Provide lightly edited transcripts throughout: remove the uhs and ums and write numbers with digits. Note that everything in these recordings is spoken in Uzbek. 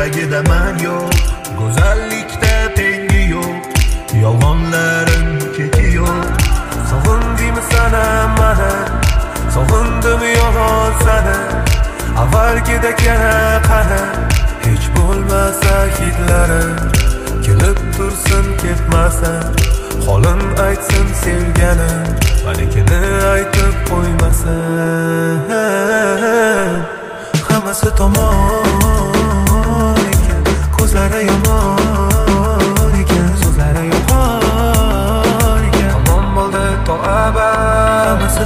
yuragida man yo'q, go'zallikda tengi yo'q, yolg'onlarim keki yo'q. Sog'indingmi sana mani, sog'indim yolg'on sani, avvalgidek yana qani, hech bo'lmasa hidlarim kelib tursin ketmasin, holim aytsin sevganim, manikini aytib qo'ymasin. Hammasi tomon ekan, ko'zlari yomon ekan, so'zlari yomon ekan. Tamom bo'ldi to abad. Hammasi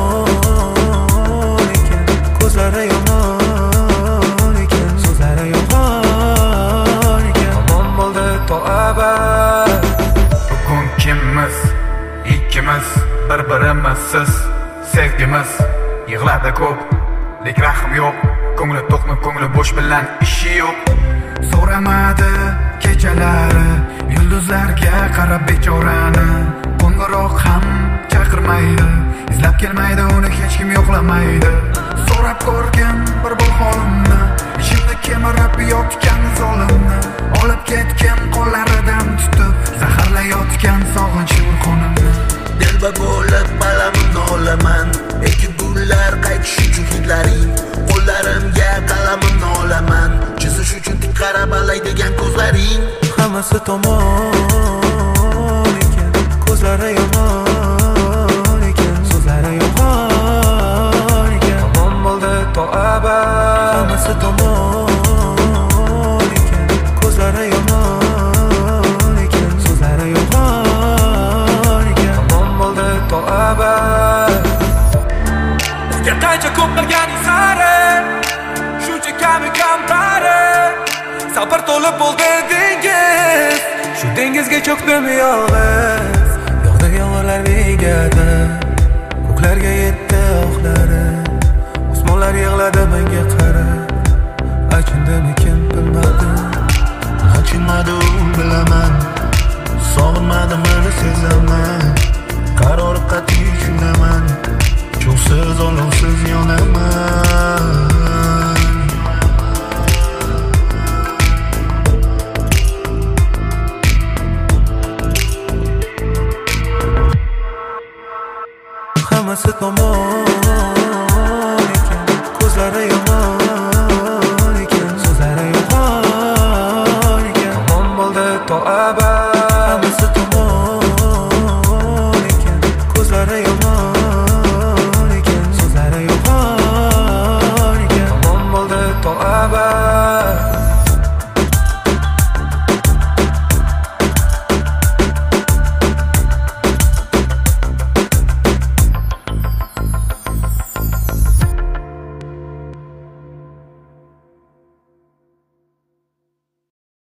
tomon ekan, ko'zlari yomon ekan, so'zlari yomon ekan. Tamom bo'ldi to abad. Bugun kimmiz? Ikkimiz bir-birimizsiz sevgimiz yig'ladi ko'p, lek rahm yo'q. Ko'ngli to'qmi, ko'ngli bo'sh bilan ishi yo'q. So'ramadi kechalari yulduzlarga qarab bechorani, qo'ng'iroq ham chaqirmaydi, izlab kelmaydi uni hech kim yo'qlamaydi. So'rab ko'rgin bir bor holimni, ichimda kemirib yotgan zolimni, olib ketgan qo'llaridan tutib zaharlayotgan sog'inch urqonimni. Dilba bo'lib qalamimni olaman, ekin gullar qaytish uchun hidlaring, qo'llarimga qalamimni olaman, chizish uchun tik qarab alaydigan ko'zlaring. Hammasi tomon ekan, ko'zlari yomon ekan, so'zlari yomon ekan. Tamom bo'ldi to abad. Hammasi tomon ekan, ko'zlari yomon ekan, so'zlari yomon ekan. Tamom bo'ldi to abad. Bizga qancha ko'p qilganing sari, shuncha kami kamtari, sabr to'lib bo'ldi dengiz, shu dengizga cho'kdim yolg'iz. Yog'di yomg'irlar begadi, ko'klarga yetdi oqlari, osmonlar yig'ladi menga qarab. Achindimikin bilmadim, achinmadim bilaman, sog'inmadim uni sezaman, qarori qat'iy tushunaman, cho'qsiz olovsiz yonaman. Hammasi tomon ekan, ko'zlari yomon ekan, so'zlari yomon ekan. Tamom bo'ldi to abad. Hammasi tomon